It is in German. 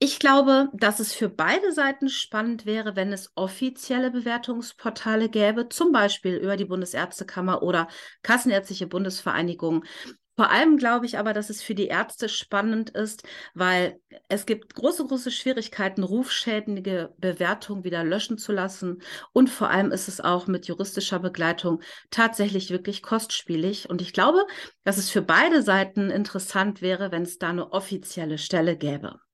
Ich glaube, dass es für beide Seiten spannend wäre, wenn es offizielle Bewertungsportale gäbe, zum Beispiel über die Bundesärztekammer oder Kassenärztliche Bundesvereinigung. Vor allem glaube ich aber, dass es für die Ärzte spannend ist, weil es gibt große, große Schwierigkeiten, rufschädigende Bewertungen wieder löschen zu lassen. Und vor allem ist es auch mit juristischer Begleitung tatsächlich wirklich kostspielig. Und ich glaube, dass es für beide Seiten interessant wäre, wenn es da eine offizielle Stelle gäbe.